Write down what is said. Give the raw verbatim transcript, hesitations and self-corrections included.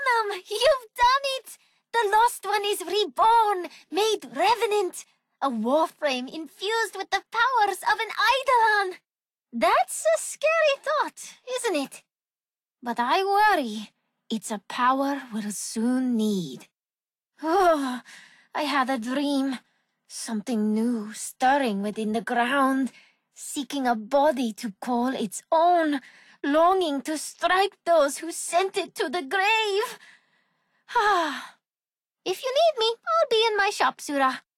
Ganem, you've done it! The Lost One is reborn, made revenant. A warframe infused with the powers of an Eidolon. That's a scary thought, isn't it? But I worry, it's a power we'll soon need. Oh, I had a dream. Something new stirring within the ground, seeking a body to call its own, longing to strike those who sent it to the grave. Ah. If you need me, I'll be in my shop, Sura.